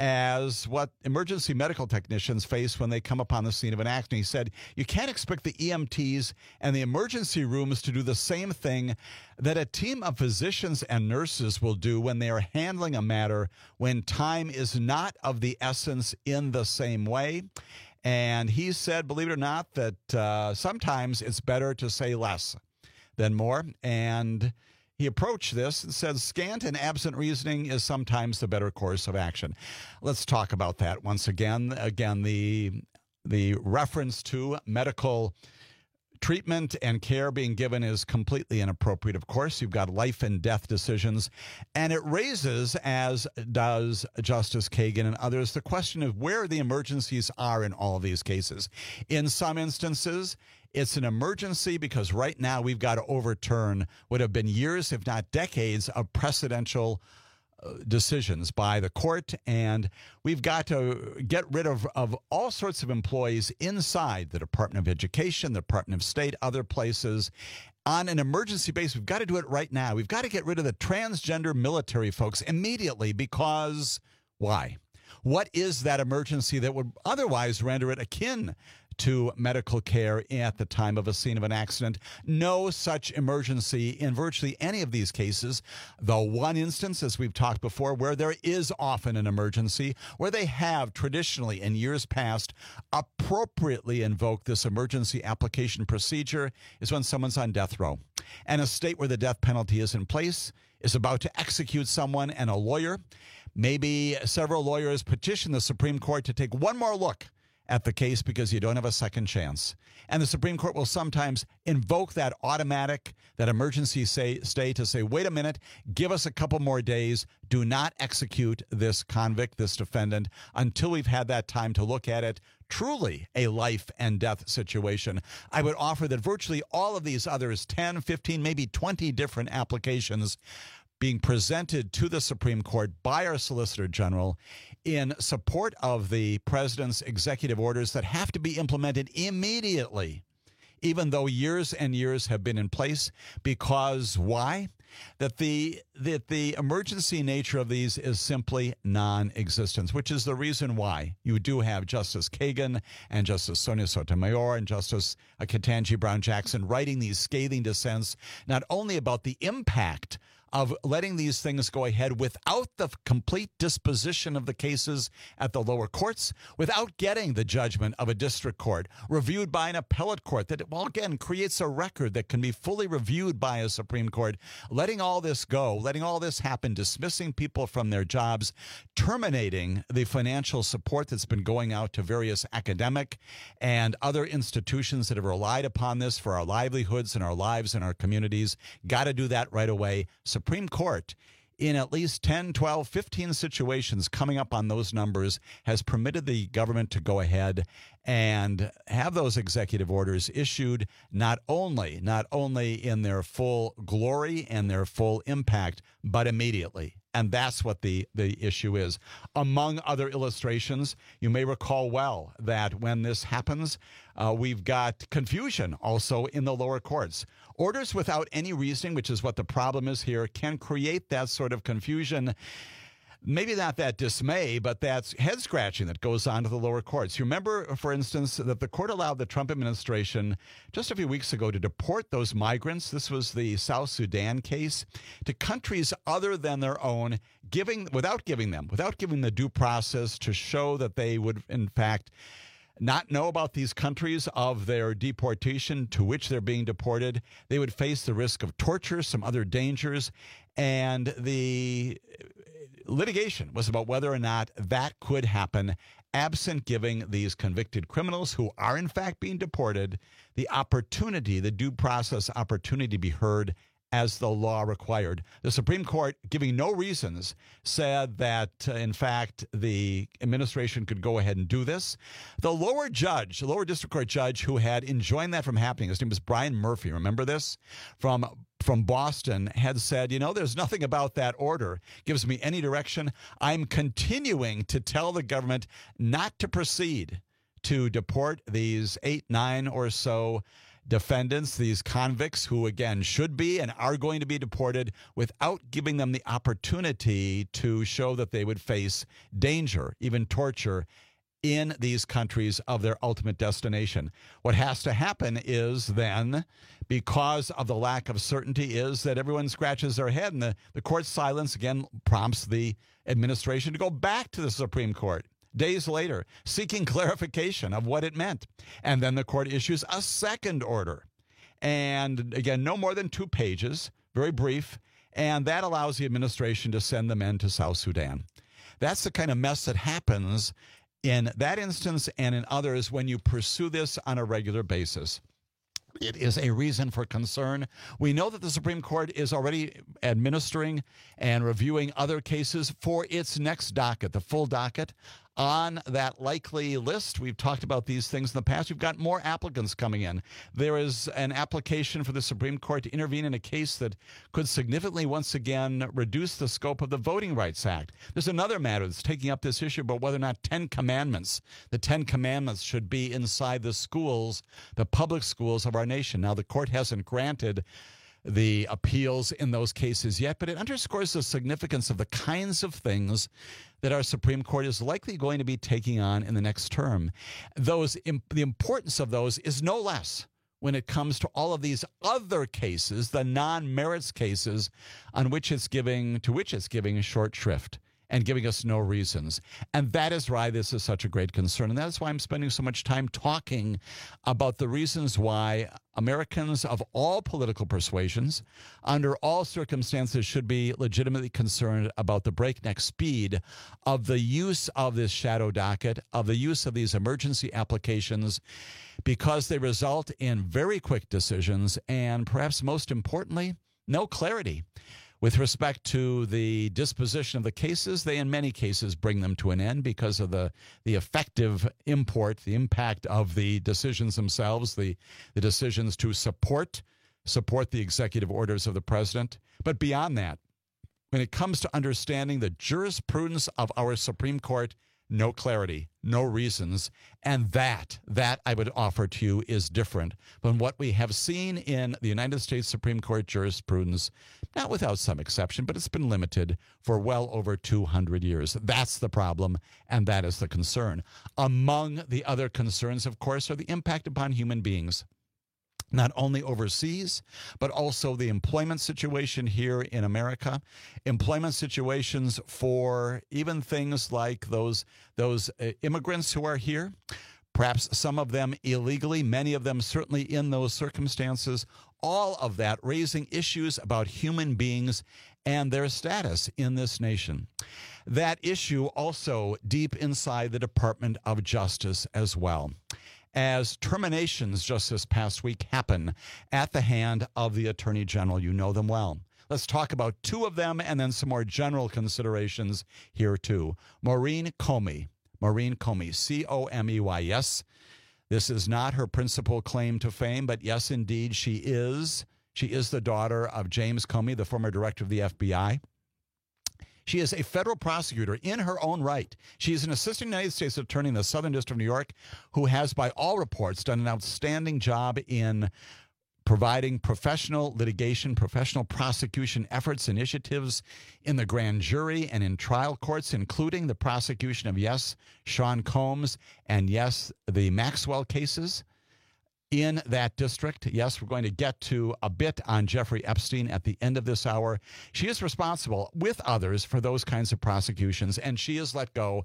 as what emergency medical technicians face when they come upon the scene of an accident. He said, you can't expect the E M Ts and the emergency rooms to do the same thing that a team of physicians and nurses will do when they are handling a matter when time is not of the essence in the same way. And he said, believe it or not, that uh, sometimes it's better to say less than more. And he approached this and said, scant and absent reasoning is sometimes the better course of action. Let's talk about that once again. Again, the, the reference to medical treatment and care being given is completely inappropriate. Of course, you've got life and death decisions, and it raises, as does Justice Kagan and others, the question of where the emergencies are in all of these cases. In some instances, it's an emergency because right now we've got to overturn what have been years, if not decades, of precedential decisions by the court, and we've got to get rid of, of all sorts of employees inside the Department of Education, the Department of State, other places, on an emergency basis. We've got to do it right now. We've got to get rid of the transgender military folks immediately because why? What is that emergency that would otherwise render it akin to medical care at the time of a scene of an accident? No such emergency in virtually any of these cases. The one instance, as we've talked before, where there is often an emergency, where they have traditionally in years past appropriately invoked this emergency application procedure, is when someone's on death row. And a state where the death penalty is in place is about to execute someone, and a lawyer, maybe several lawyers, petition the Supreme Court to take one more look at the case because you don't have a second chance. And the Supreme Court will sometimes invoke that automatic, that emergency say, stay to say, wait a minute, give us a couple more days. Do not execute this convict, this defendant, until we've had that time to look at it. Truly a life and death situation. I would offer that virtually all of these others, ten, fifteen, maybe twenty different applications being presented to the Supreme Court by our Solicitor General in support of the president's executive orders that have to be implemented immediately, even though years and years have been in place. Because why? That the that the emergency nature of these is simply non-existent, which is the reason why you do have Justice Kagan and Justice Sonia Sotomayor and Justice Ketanji Brown Jackson writing these scathing dissents, not only about the impact of letting these things go ahead without the complete disposition of the cases at the lower courts, without getting the judgment of a district court reviewed by an appellate court that, well, again, creates a record that can be fully reviewed by a Supreme Court, letting all this go, letting all this happen, dismissing people from their jobs, terminating the financial support that's been going out to various academic and other institutions that have relied upon this for our livelihoods and our lives and our communities. Got to do that right away. Supreme Court, in at least ten, twelve, fifteen situations coming up on those numbers, has permitted the government to go ahead and have those executive orders issued not only, not only in their full glory and their full impact, but immediately. And that's what the, the issue is. Among other illustrations, you may recall well that when this happens, uh, we've got confusion also in the lower courts. Orders without any reasoning, which is what the problem is here, can create that sort of confusion. Maybe not that dismay, but that's head-scratching that goes on to the lower courts. You remember, for instance, that the court allowed the Trump administration just a few weeks ago to deport those migrants. This was the South Sudan case, to countries other than their own, giving without giving them, without giving the due process to show that they would, in fact, not know about these countries of their deportation to which they're being deported. They would face the risk of torture, some other dangers, and the litigation was about whether or not that could happen absent giving these convicted criminals who are in fact being deported the opportunity, the due process opportunity to be heard as the law required. The Supreme Court, giving no reasons, said that, uh, in fact, the administration could go ahead and do this. The lower judge, the lower district court judge who had enjoined that from happening, his name was Brian Murphy, remember this? From from Boston, had said, you know, there's nothing about that order gives me any direction. I'm continuing to tell the government not to proceed to deport these eight, nine or so defendants, these convicts who, again, should be and are going to be deported without giving them the opportunity to show that they would face danger, even torture, in these countries of their ultimate destination. What has to happen is then, because of the lack of certainty, is that everyone scratches their head, and the, the court's silence, again, prompts the administration to go back to the Supreme Court days later, seeking clarification of what it meant. And then the court issues a second order. And again, no more than two pages, very brief, and that allows the administration to send the men to South Sudan. That's the kind of mess that happens in that instance and in others when you pursue this on a regular basis. It is a reason for concern. We know that the Supreme Court is already administering and reviewing other cases for its next docket, the full docket On that likely list, we've talked about these things in the past. We've got more applicants coming in. There is an application for the Supreme Court to intervene in a case that could significantly, once again, reduce the scope of the Voting Rights Act. There's another matter that's taking up this issue about whether or not Ten Commandments, the Ten Commandments should be inside the schools, the public schools of our nation. Now, the court hasn't granted the appeals in those cases yet, but it underscores the significance of the kinds of things that our Supreme Court is likely going to be taking on in the next term. Those, the importance of those is no less when it comes to all of these other cases, the non-merits cases on which it's giving, to which it's giving short shrift and giving us no reasons. And that is why this is such a great concern. And that's why I'm spending so much time talking about the reasons why Americans of all political persuasions, under all circumstances, should be legitimately concerned about the breakneck speed of the use of this shadow docket, of the use of these emergency applications, because they result in very quick decisions and, perhaps most importantly, no clarity with respect to the disposition of the cases. They, in many cases, bring them to an end because of the, the effective import, the impact of the decisions themselves, the, the decisions to support, support the executive orders of the president. But beyond that, when it comes to understanding the jurisprudence of our Supreme Court, no clarity, no reasons, and that, that I would offer to you is different than what we have seen in the United States Supreme Court jurisprudence, not without some exception, but it's been limited for well over two hundred years. That's the problem, and that is the concern. Among the other concerns, of course, are the impact upon human beings, not only overseas, but also the employment situation here in America, employment situations for even things like those, those uh, immigrants who are here, perhaps some of them illegally, many of them certainly in those circumstances, all of that raising issues about human beings and their status in this nation. That issue also deep inside the Department of Justice as well, as terminations just this past week happen at the hand of the Attorney General. You know them well. Let's talk about two of them and then some more general considerations here too. Maureen Comey. Maureen Comey, C O M E Y. Yes, this is not her principal claim to fame, but yes, indeed, she is. She is the daughter of James Comey, the former director of the F B I. She is a federal prosecutor in her own right. She is an assistant United States attorney in the Southern District of New York who has, by all reports, done an outstanding job in providing professional litigation, professional prosecution efforts, initiatives in the grand jury and in trial courts, including the prosecution of, yes, Sean Combs and, yes, the Maxwell cases in that district. Yes, we're going to get to a bit on Jeffrey Epstein at the end of this hour. She is responsible with others for those kinds of prosecutions, and she is let go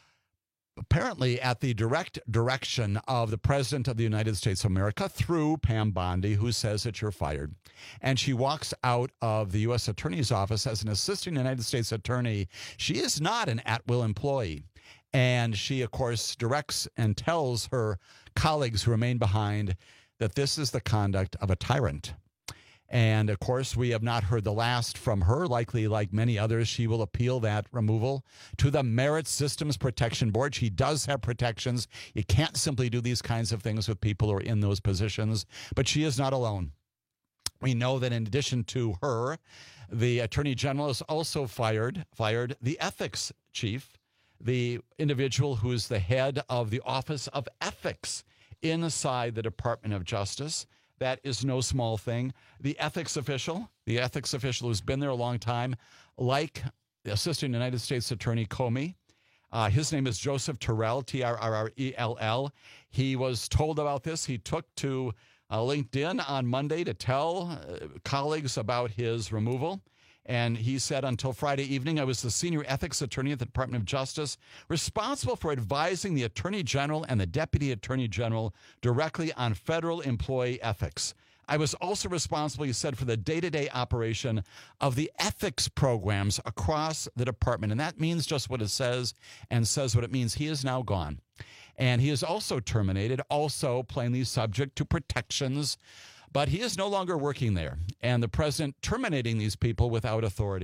apparently at the direct direction of the President of the United States of America through Pam Bondi, who says that you're fired. And she walks out of the U S Attorney's Office as an assistant United States attorney. She is not an at-will employee. And she, of course, directs and tells her colleagues who remain behind that this is the conduct of a tyrant. And, of course, we have not heard the last from her. Likely, like many others, she will appeal that removal to the Merit Systems Protection Board. She does have protections. You can't simply do these kinds of things with people who are in those positions. But she is not alone. We know that in addition to her, the Attorney General has also fired, fired the ethics chief, the individual who is the head of the Office of Ethics inside the Department of Justice. That is no small thing. The ethics official, the ethics official who's been there a long time, like the Assistant United States Attorney Comey, uh, his name is Joseph Terrell, T R R R E L L. He was told about this. He took to uh, LinkedIn on Monday to tell uh, colleagues about his removal. And he said, until Friday evening, I was the senior ethics attorney at the Department of Justice, responsible for advising the Attorney General and the Deputy Attorney General directly on federal employee ethics. I was also responsible, he said, for the day-to-day operation of the ethics programs across the department. And that means just what it says and says what it means. He is now gone. And he is also terminated, also plainly subject to protections. But he is no longer working there, and the president terminating these people without authority.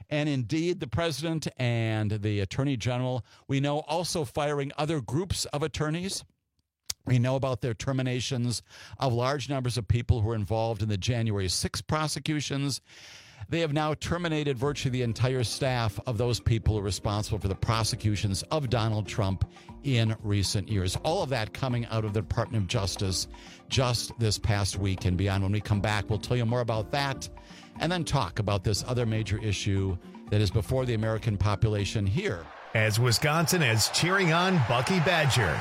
and indeed the president and the attorney general, we know, also firing other groups of attorneys. We know about their terminations of large numbers of people who were involved in the January sixth prosecutions. They have now terminated virtually the entire staff of those people who are responsible for the prosecutions of Donald Trump in recent years. All of that coming out of the Department of Justice just this past week and beyond. When we come back, we'll tell you more about that and then talk about this other major issue that is before the American population here. As Wisconsin is cheering on Bucky Badger.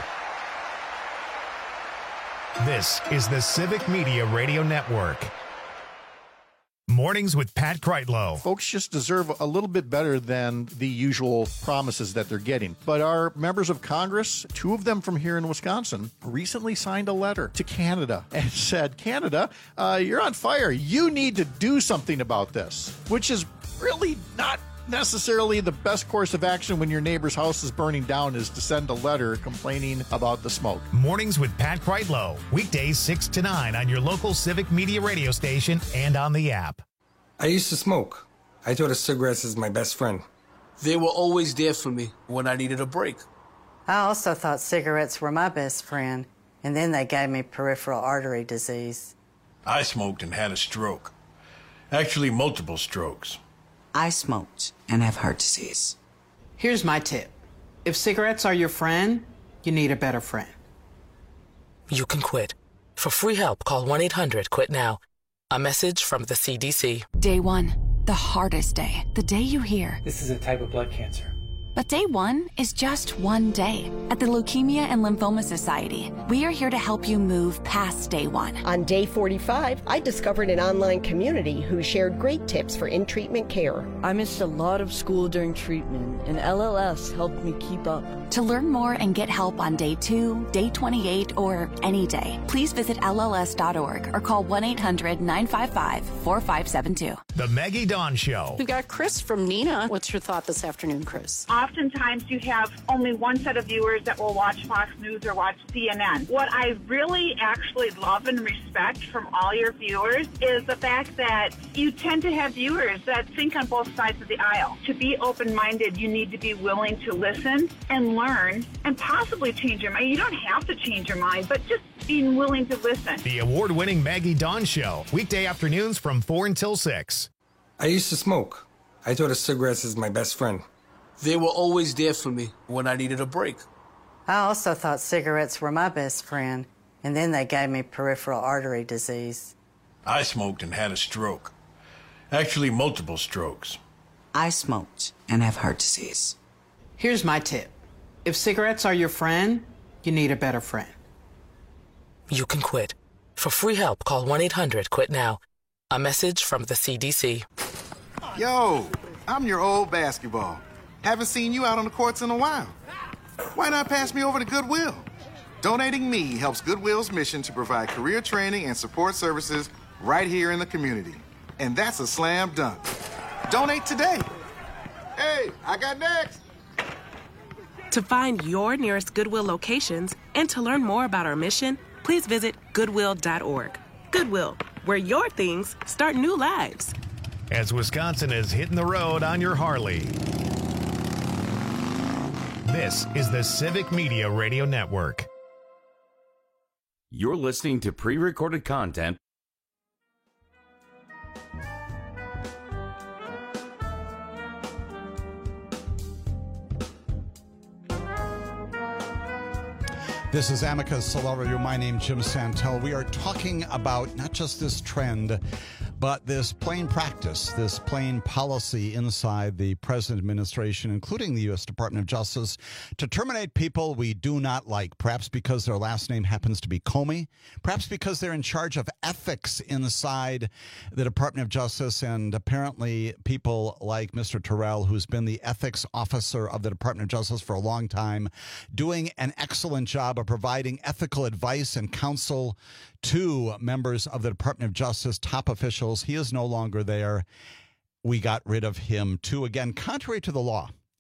This is the Civic Media Radio Network. Mornings with Pat Kreitlow. Folks just deserve a little bit better than the usual promises that they're getting. But our members of Congress, two of them from here in Wisconsin, recently signed a letter to Canada and said, Canada, uh, you're on fire. You need to do something about this, which is really not necessarily the best course of action when your neighbor's house is burning down, is to send a letter complaining about the smoke. Mornings with Pat Kreitlow. Weekdays six to nine on your local Civic Media radio station and on the app. I used to smoke. I thought of cigarettes as my best friend. They were always there for me when I needed a break. I also thought cigarettes were my best friend, and then they gave me peripheral artery disease. I smoked and had a stroke. Actually, multiple strokes. I smoked and have heart disease. Here's my tip. If cigarettes are your friend, you need a better friend. You can quit. For free help, call one eight hundred quit now. A message from the C D C. Day one, the hardest day. The day you hear, this is a type of blood cancer. But day one is just one day. At the Leukemia and Lymphoma Society, we are here to help you move past day one. On day forty-five, I discovered an online community who shared great tips for in-treatment care. I missed a lot of school during treatment, and L L S helped me keep up. To learn more and get help on day two, day twenty-eight, or any day, please visit L L S dot org or call one eight hundred nine five five four five seven two. The Maggie Dawn Show. We've got Chris from Neenah. What's your thought this afternoon, Chris? Oftentimes you have only one set of viewers that will watch Fox News or watch C N N. What I really actually love and respect from all your viewers is the fact that you tend to have viewers that think on both sides of the aisle. To be open-minded, you need to be willing to listen and learn and possibly change your mind. You don't have to change your mind, but just being willing to listen. The award-winning Maggie Dawn Show. Weekday afternoons from four until six. I used to smoke. I thought of cigarettes as my best friend. They were always there for me when I needed a break. I also thought cigarettes were my best friend, and then they gave me peripheral artery disease. I smoked and had a stroke. Actually, multiple strokes. I smoked and have heart disease. Here's my tip. If cigarettes are your friend, you need a better friend. You can quit. For free help, call one eight hundred quit now. A message from the C D C. Yo, I'm your old basketball. Haven't seen you out on the courts in a while. Why not pass me over to Goodwill? Donating me helps Goodwill's mission to provide career training and support services right here in the community. And that's a slam dunk. Donate today. Hey, I got next. To find your nearest Goodwill locations and to learn more about our mission, please visit goodwill dot org. Goodwill, where your things start new lives. As Wisconsin is hitting the road on your Harley. This is the Civic Media Radio Network. You're listening to pre-recorded content. This is Amicus Law Review. My name is Jim Santel. We are talking about not just this trend, but this plain practice, this plain policy inside the present administration, including the U S Department of Justice, to terminate people we do not like, perhaps because their last name happens to be Comey, perhaps because they're in charge of ethics inside the Department of Justice, and apparently people like Mister Terrell, who's been the ethics officer of the Department of Justice for a long time, doing an excellent job of providing ethical advice and counsel to members of the Department of Justice, top officials. He is no longer there. We got rid of him too. Again, contrary to the law.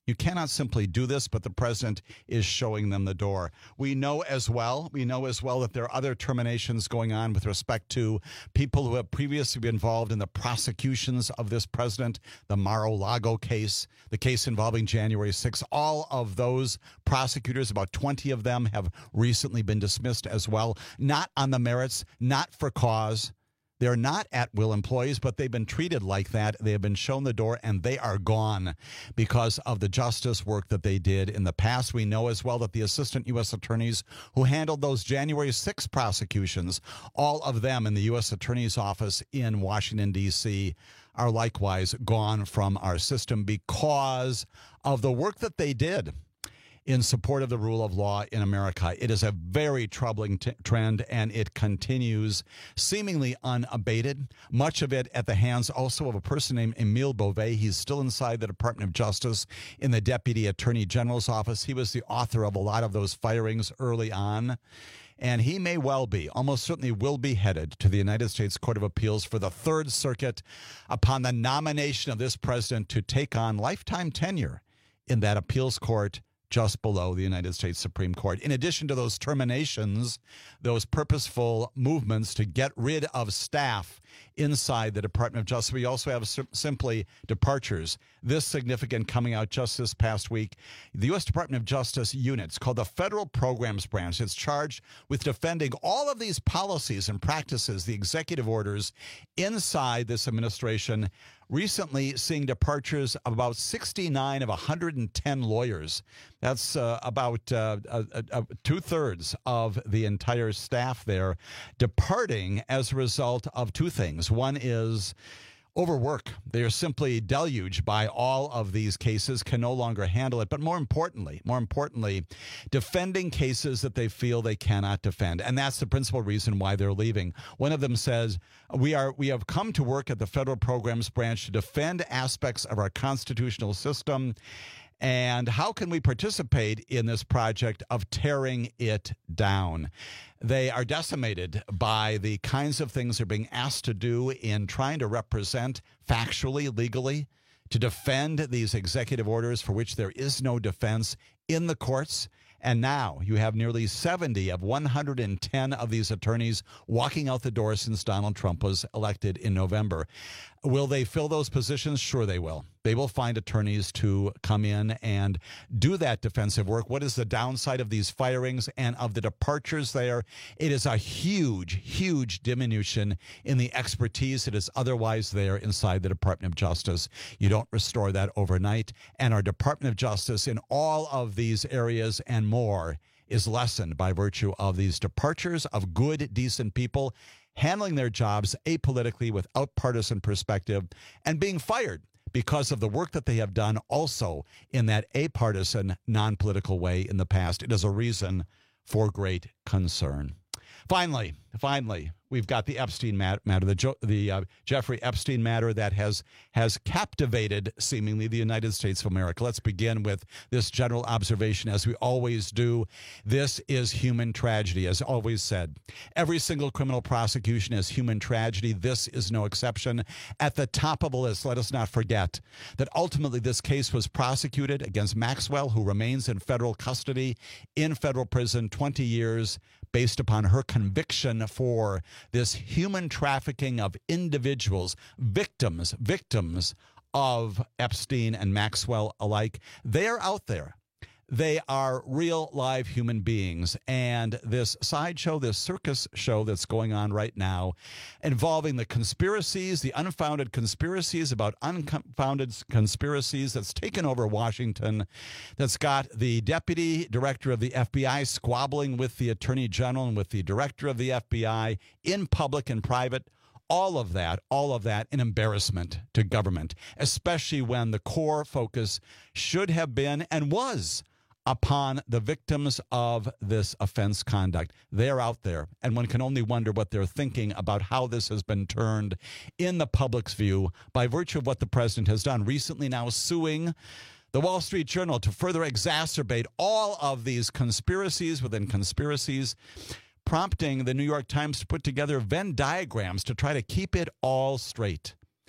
You cannot simply do this, but the president is showing them the door. We know as well, we know as well that there are other terminations going on with respect to people who have previously been involved in the prosecutions of this president, the Mar-a-Lago case, the case involving January sixth. All of those prosecutors, about twenty of them, have recently been dismissed as well, not on the merits, not for cause. They're not at-will employees, but they've been treated like that. They have been shown the door, and they are gone because of the justice work that they did in the past. We know as well that the assistant U S attorneys who handled those January sixth prosecutions, all of them in the U S Attorney's Office in Washington, D C, are likewise gone from our system because of the work that they did in support of the rule of law in America. It is a very troubling t- trend, and it continues seemingly unabated. Much of it at the hands also of a person named Emile Beauvais. He's still inside the Department of Justice in the Deputy Attorney General's office. He was the author of a lot of those firings early on. And he may well be, almost certainly will be headed to the United States Court of Appeals for the Third Circuit upon the nomination of this president to take on lifetime tenure in that appeals court just below the United States Supreme Court. In addition to those terminations, those purposeful movements to get rid of staff inside the Department of Justice, we also have simply departures. This significant coming out just this past week. The U S Department of Justice units called the Federal Programs Branch. It's charged with defending all of these policies and practices, the executive orders inside this administration, recently seeing departures of about sixty-nine of one hundred ten lawyers. That's uh, about uh, uh, uh, two-thirds of the entire staff there departing as a result of two things. One is overwork. They are simply deluged by all of these cases, can no longer handle it. But more importantly, more importantly, defending cases that they feel they cannot defend. And that's the principal reason why they're leaving. One of them says, we are we have come to work at the Federal Programs Branch to defend aspects of our constitutional system. And how can we participate in this project of tearing it down? They are decimated by the kinds of things they're being asked to do in trying to represent factually, legally, to defend these executive orders for which there is no defense in the courts. And now you have nearly seventy of one hundred ten of these attorneys walking out the door since Donald Trump was elected in November. Will they fill those positions? Sure they will. They will find attorneys to come in and do that defensive work. What is the downside of these firings and of the departures there? It is a huge, huge diminution in the expertise that is otherwise there inside the Department of Justice. You don't restore that overnight. And our Department of Justice in all of these areas and more is lessened by virtue of these departures of good, decent people handling their jobs apolitically without partisan perspective and being fired because of the work that they have done also in that apartisan, non-political way in the past. It is a reason for great concern. Finally, finally, we've got the Epstein matter, the, jo- the uh, Jeffrey Epstein matter that has has captivated, seemingly, the United States of America. Let's begin with this general observation, as we always do. This is human tragedy, as always said. Every single criminal prosecution is human tragedy. This is no exception. At the top of the list, let us not forget that ultimately this case was prosecuted against Maxwell, who remains in federal custody in federal prison twenty years, based upon her conviction for this human trafficking of individuals, victims, victims of Epstein and Maxwell alike. They are out there. They are real, live human beings. And this sideshow, this circus show that's going on right now, involving the conspiracies, the unfounded conspiracies about unfounded conspiracies that's taken over Washington, that's got the deputy director of the F B I squabbling with the attorney general and with the director of the F B I in public and private. All of that, all of that, an embarrassment to government, especially when the core focus should have been and was upon the victims of this offense conduct. They're out there, and one can only wonder what they're thinking about how this has been turned in the public's view by virtue of what the president has done, recently now suing the Wall Street Journal to further exacerbate all of these conspiracies within conspiracies, prompting the New York Times to put together Venn diagrams to try to keep it all straight.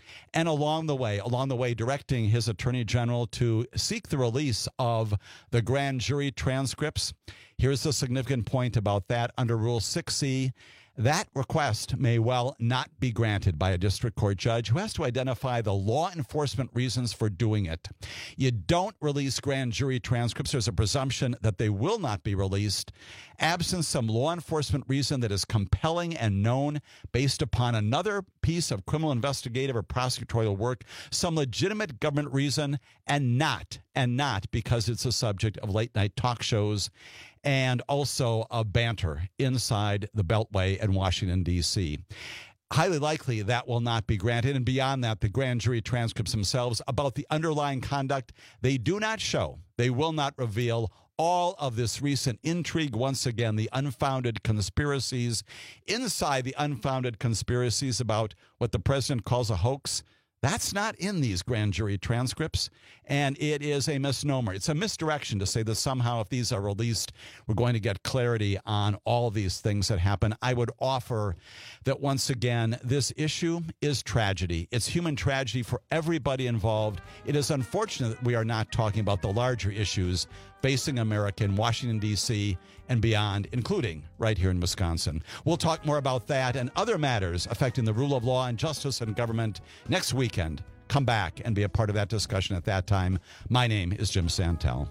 And along the way, along the way, directing his attorney general to seek the release of the grand jury transcripts. Here's the significant point about that. Under Rule six C, that request may well not be granted by a district court judge who has to identify the law enforcement reasons for doing it. You don't release grand jury transcripts. There's a presumption that they will not be released, absent some law enforcement reason that is compelling and known based upon another piece of criminal investigative or prosecutorial work, some legitimate government reason, and not, and not because it's a subject of late-night talk shows and also a banter inside the Beltway in Washington, D C Highly likely that will not be granted. And beyond that, the grand jury transcripts themselves about the underlying conduct, they do not show, they will not reveal all of this recent intrigue. Once again, the unfounded conspiracies inside the unfounded conspiracies about what the president calls a hoax. That's not in these grand jury transcripts, and it is a misnomer. It's a misdirection to say that somehow if these are released, we're going to get clarity on all these things that happen. I would offer that once again, this issue is tragedy. It's human tragedy for everybody involved. It is unfortunate that we are not talking about the larger issues facing America in Washington, D C and beyond, including right here in Wisconsin. We'll talk more about that and other matters affecting the rule of law and justice and government next weekend. Come back and be a part of that discussion at that time. My name is Jim Santel.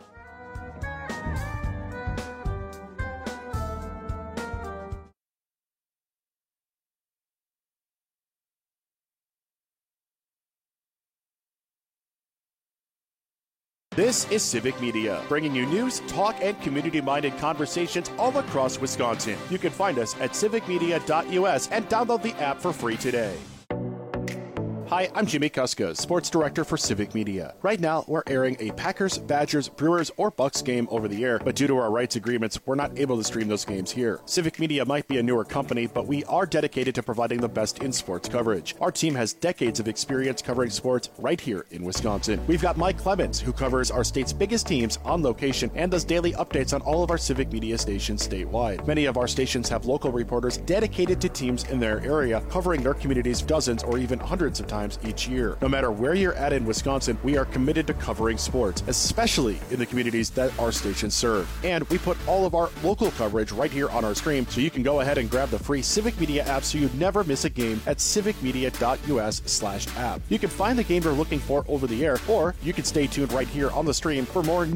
This is Civic Media, bringing you news, talk, and community-minded conversations all across Wisconsin. You can find us at civic media dot U S and download the app for free today. Hi, I'm Jimmy Kuska, Sports Director for Civic Media. Right now, we're airing a Packers, Badgers, Brewers, or Bucks game over the air, but due to our rights agreements, we're not able to stream those games here. Civic Media might be a newer company, but we are dedicated to providing the best in sports coverage. Our team has decades of experience covering sports right here in Wisconsin. We've got Mike Clemens, who covers our state's biggest teams on location and does daily updates on all of our Civic Media stations statewide. Many of our stations have local reporters dedicated to teams in their area, covering their communities dozens or even hundreds of times each year. No matter where you're at in Wisconsin, we are committed to covering sports, especially in the communities that our stations serve. And we put all of our local coverage right here on our stream, so you can go ahead and grab the free Civic Media app so you never miss a game at civic media dot U S slash app. You can find the game you're looking for over the air, or you can stay tuned right here on the stream for more